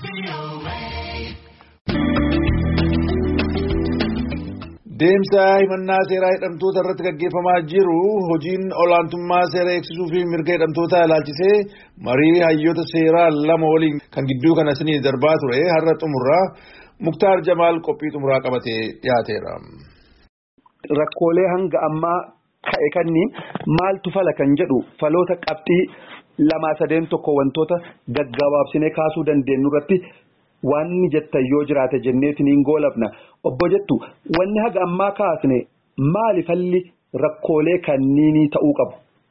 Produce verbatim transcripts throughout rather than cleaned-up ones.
Deemsa himannaa seeraa hidhamtoota irratti gaggeeffamaa jiru hojiin olaantummaa seera eegsisuu fi mirga hidhamtoota ilaalchisee marii hayyoota seeraa lama waliin kan gidduu kana isinii darbaa ture har'a xumurraa Muktaar Jamaal qophii xumuraa qabatee dhiyaateera. Rakkoolee hanga ammaa ka'e kanniin maaltu fala kan jedhu faloota qabxii lamaa sadeen tokko wantoota gaggabaabsinee kaasuu dandeenyu irratti wanni jettan yoo jiraate jenneetiniin goolabna. Obbo jettu wanni haga ammaa kaasne maali falli rakkoolee kanniinii ta'uu qabu?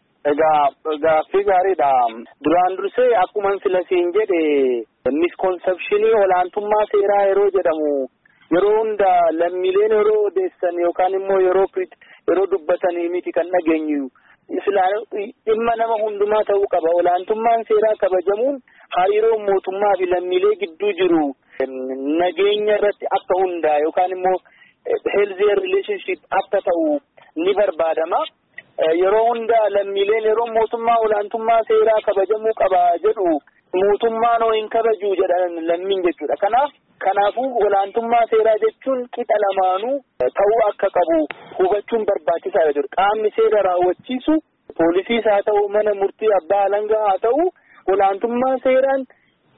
Egaa gaaffii gaariidha. Duraan dursee akkuma filasiin jedhe misconceptionii olaantummaa seeraa yeroo jedhamu yeroo hunda lammiileen yeroo odeessan yookaan immoo yeroo yeroo dubbatanii miti kan dhageenyu. Dhimma nama hundumaa ta'uu qaba. Olaantummaan seeraa kabajamuun hariiroo mootummaa fi lammiilee gidduu jiru nageenya irratti akka hundaa yookaan immoo healthier relationship akka ta'u ni barbaadama. Yeroo hundaa lammiileen yeroo mootummaa olaantummaa seeraa kabajamuu qaba jedhu mootummaan hoo hin kabaju jedhan lammiin jechuudha. Kanaaf kanaafuu olaantummaa seeraa jechuun qixa lamaanuu ta'uu akka qabu hubachuun barbaachisaadha jechuudha. Qaamni seera raawwachiisu poolisiis haa ta'u mana murtii abbaa alangaa haa ta'u olaantummaa seeraan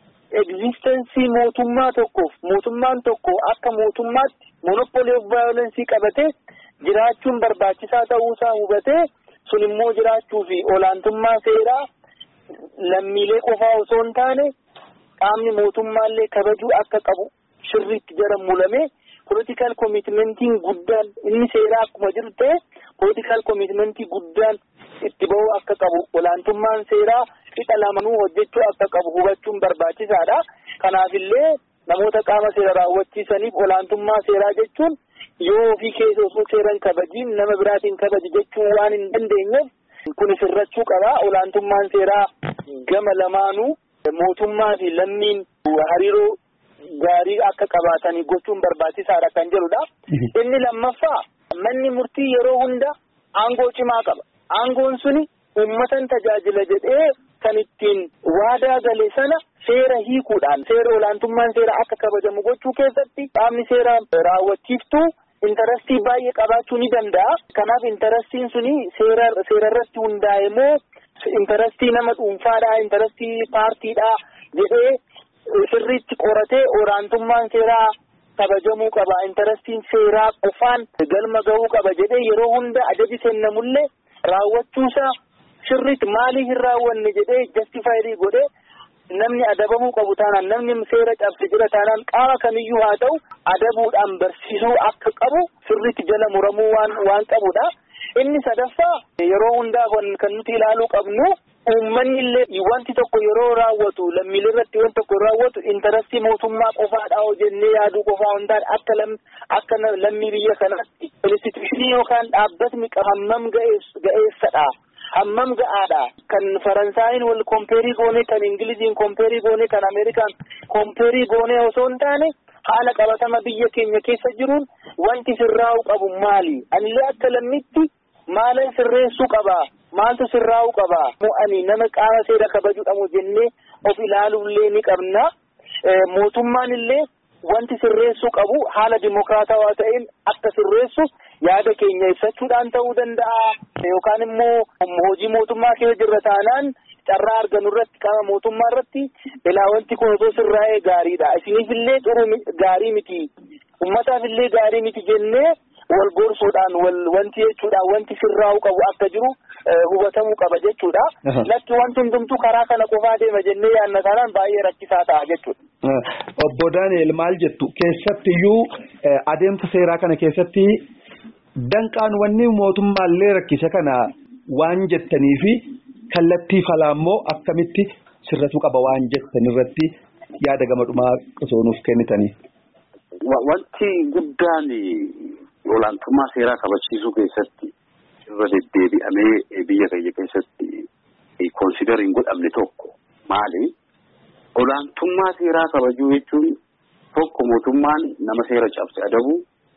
existensii mootummaa tokkoof mootummaan tokko akka mootummaatti monopoly of violence qabatee jiraachuun barbaachisaa ta'uusaa hubatee sun immoo jiraachuu fi olaantummaa seeraa lammiilee qofaa osoo hin taane qaamni mootummaallee kabajuu akka qabu sirriitti jara mulame political commitmentiin guddaan inni seeraa akkuma jiru ta'e political commitmentii guddaan itti ba'uu akka qabu olaantummaan seeraa qixa lamanuu hojjechuu akka qabu hubachuun barbaachisaadha. Kanaafillee namoota qaama seera raawwachiisaniif olaantummaa seeraa jechuun yoo ofii keessa osoo seeran kabajiin nama biraatiin kabaji jechuu waan hin dandeenyeef kun sirrachuu qaba. Olaantummaan seeraa gama lamaanuu mootummaa fi lammiin hariiroo gaarii akka qabaatanii gochuun barbaachisaadha kan jedhudha. Inni lammaffaa manni murtii yeroo hunda aangoo cimaa qaba. Aangoon suni uummatan tajaajila jedhee kan ittiin waadaa gale sana seera hiikuudhaan seera olaantummaan seera akka kabajamu gochuu keessatti qaamni seera raawwachiiftuu intarastii baay'ee qabaachuu ni danda'a. Kanaaf intarastiin suni seera seerarratti hundaa'e moo intarastii nama dhuunfaadhaa intarastii paartiidhaa jedhee sirriitti qoratee olaantummaan seeraa kabajamuu qaba. Intarastiin seeraa qofaan galma gahuu qaba jedhee yeroo hunda ajaji kennamullee raawwachuusaa sirriitti maaliif hin raawwanne jedhee justifaayirii godhee namni adabamuu qabu taanaan namni seera cabse jira taanaan qaama kamiyyuu haa ta'u adabuudhaan barsiisuu akka qabu sirriitti jala muramuu waan waan qabudha. Inni sadaffaa yeroo hundaa kan nuti ilaaluu qabnu uummanni illee wanti tokko yeroo raawwatu lammiilee irratti wanti tokko raawwatu intarastii mootummaa qofaadhaa hojjennee yaaduu qofaa hundaan akka lam akka lammii biyya kanaatti instituushinii yookaan dhaabbatni hammam ga'eessadha. Hammam ga'aadha kan Faransaayiin wal kompeerii goone kan Ingiliziin kompeerii goone kan Ameerikaan kompeerii goone osoo hin taane haala qabatama biyya keenya keessa jiruun wanti sirraa'uu qabu maali? Anillee akka lammiitti maalan sirreessuu qaba? Maaltu sirraa'uu qaba? Mo'anii nama qaama seera kabajuudhamu jennee of ilaaluullee ni qabna. Mootummaan illee wanti sirreessuu qabu haala dimokiraatawaa ta'een akka sirreessu yaada keenya ibsachuudhaan ta'uu danda'a yookaan immoo hojii mootummaa keessa jirra taanaan carraa argannu irratti qaama mootummaa irratti ilaa wanti kun osoo sirraa'ee gaariidha. Isiniifillee xuru gaarii miti uummataafillee gaarii miti jennee wal gorsuudhaan wal wanti jechuudhaan wanti sirraa'uu qabu akka jiru hubatamuu qaba jechuudha. Lakki wanti hundumtuu karaa kana qofaa deema jennee yaadna taanaan baay'ee rakkisaa ta'a jechuudha. Obbo Daani'el maal jettu keessattiyyuu adeemsa seeraa kana keessatti danqaan wanni mootummaallee rakkisa kana waan jettanii fi kallattii falaammoo akkamitti sirratuu qaba waan jettan irratti yaada gama dhumaa osoo nuuf kennitanii. Wanti guddaan olaantummaa seeraa kabachiisuu keessatti irra deddeebi'amee biyya keenya keessatti konsidariin godhamne tokko maali? Olaantummaa seeraa kabajuu jechuun tokko mootummaan nama seera cabse adabu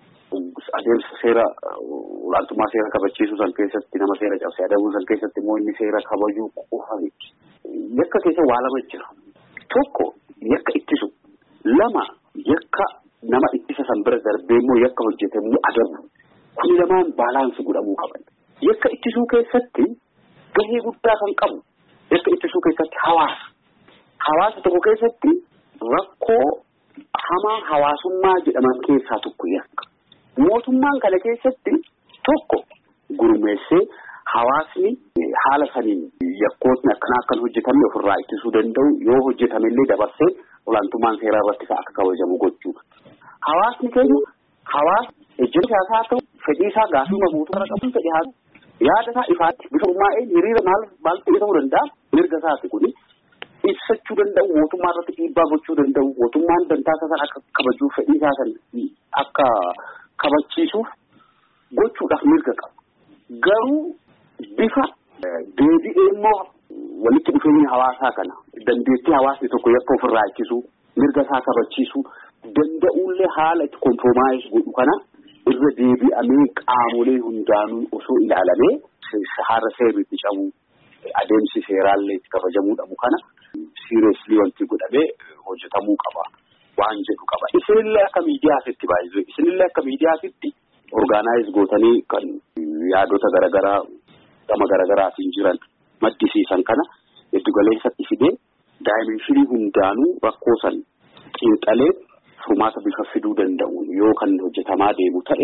adeemsa seera olaantummaa seera kabachiisuu san keessatti nama seera cabse adabuu san keessatti immoo inni seera kabajuu qofa miti. Yakka keessa waa lama jira. Tokko yakka ittisu lama yakka nama ittisa san bira darbee immoo yakka hojjetamu adabu kun lamaan baalaansi godhamuu qaban. Yakka ittisuu keessatti gahee guddaa kan qabu yakka ittisuu keessatti hawaasa hawaasa tokko keessatti rakkoo hamaa hawaasummaa jedhaman keessaa tokko yakka. Mootummaan kana keessatti tokko gurmeessee hawaasni haala saniin yakkootni akkana akkan hojjetamne ofirraa ittisuu danda'u yoo hojjetamellee dabarsee olaantummaan seeraa irratti akka kabajamu gochuu. Hawaasni keenya hawaasa ejjeta siyaasaa haa ta'u fedhii isaa gaafii mootummaa qabuun fedhii haa ta'u yaada isaa ifaatti bifa gurmaa'ee hiriira maal maal ta'e ta'uu danda'a mirga isaati kuni ibsachuu danda'u mootummaa irratti dhiibbaa gochuu danda'u mootummaan dantaa isaa akka kabajuu fedhii isaa san akka kabachiisuuf gochuudhaaf mirga qaba. Garuu bifa deebi'ee immoo walitti dhufeenya hawaasaa kana dandeettii hawaasni tokko yakka ofirraa ittisuu mirga isaa kabachiisuu danda'ullee haala itti komproomaayis godhu kana irra deebi'amee qaamolee hundaanuu osoo ilaalamee haala seeriitti cabuu adeemsi seeraallee itti kabajamuu dhabu kana siireeslii wanti godhamee hojjetamuu qaba waan jedhu qaba. Isinillee akka miidiyaasitti baay'ee isinillee akka miidiyaasitti orgaanaayiz gootanii kan yaadota garaagaraa gama garaagaraatiin jiran maddisiisan kana giddu galeessatti fidee daayimeenshinii hundaanuu rakkoo san xiinxalee furmaata bifa fiduu danda'u yoo kan hojjetamaa deemu ta'e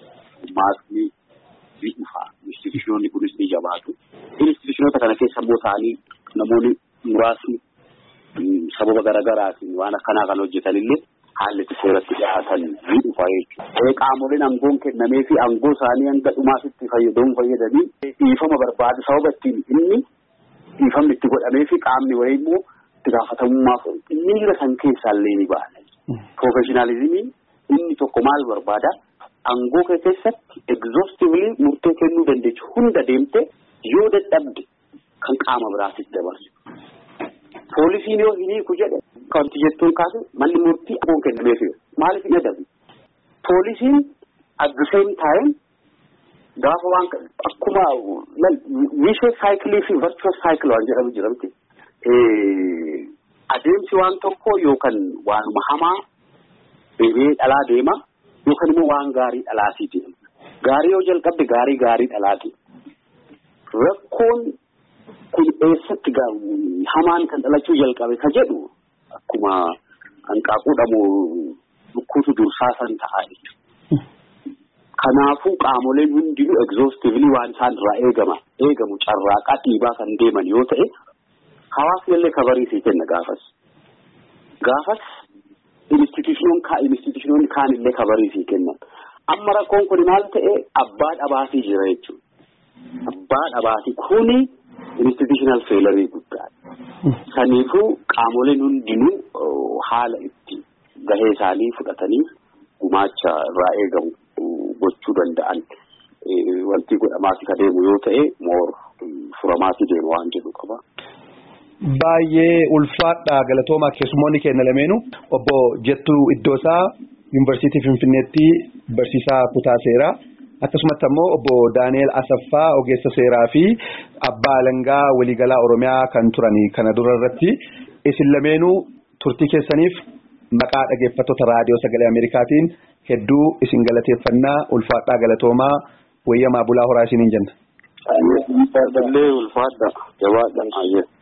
maasni ni dhufa. Institushinoonni kunis ni jabaatu. Institushinoota kana keessa immoo ta'anii namoonni muraasni sababa garaagaraatiin waan akkanaa kan hojjetanillee haalli itti seeratti dhiyaatan ni dhufa jechuudha. Qaamoleen aangoon kennamee fi aangoo isaanii hanga dhumaasitti fayyadamuun fayyadanii dhiifama barbaadu sababa ittiin inni dhiifamni itti godhamee fi qaamni wayii immoo itti gaafatamummaaf miira san keessaallee ni baana. Professionalismii inni tokko maal barbaada? Aangoo keessatti exhaustively murtee kennuu dandeechu hunda deemte yoo dadhabde kan qaama biraatitti dabarsu. Poolisiin yoo hin hiiku jedhe kanti jettuun kaase manni murtii aangoon kennameef maaliif hin adabu? Poolisiin at the same time gaafa waan akkuma vicious cycle fi virtuous cycle waan jedhamu jira miti. Adeemsi waan tokko yookaan waanuma hamaa deemee dhalaa deema yookaan immoo waan gaarii dhalaasii deema. Gaarii yoo jalqabde gaarii gaarii dhalaati. Rakkoon kun eessatti hamaan kan dhalachuu jalqabe ka jedhu akkuma hanqaaquudhamu lukkuutu dursaa san ta'a jechuudha. Kanaafuu qaamoleen hundinuu exhaustively waan isaan irraa eegama eegamu carraaqaa dhiibaa kan deeman yoo ta'e hawaasni illee kabarii fi kenna gaafas. Gaafas institushinoon kaa institushinoonni kaan illee kabarii fi kennan. Amma rakkoon kun maal ta'e abbaa dhabaatii jira jechuudha. Abbaa dhabaatii kuni institutional failure guddaadha. Saniifuu qaamoleen hundinuu haala itti gahee isaanii fudhatanii gumaacha irraa eegamu gochuu danda'an wanti godhamaati ka deemu yoo ta'e moor furamaati deemu waan jedhu qaba. Baay'ee ulfaadha galatoomaa keessummoonni keenya lameenu obbo Jettuu Iddoosaa Yuunivarsiitii Finfinneetti barsiisaa kutaa seeraa akkasumas immoo obbo Daani'eel Asaffaa ogeessa seeraa fi abbaa alangaa waliigalaa Oromiyaa kan turanii kana dura irratti isin lameenuu turtii keessaniif maqaa dhaggeeffattoota raadiyoo sagalee Ameerikaatiin hedduu isin galateeffannaa ulfaadhaa galatoomaa wayyamaa bulaa horaa isiniin jenna. Dallee ulfaadha jabaadhaan ayye.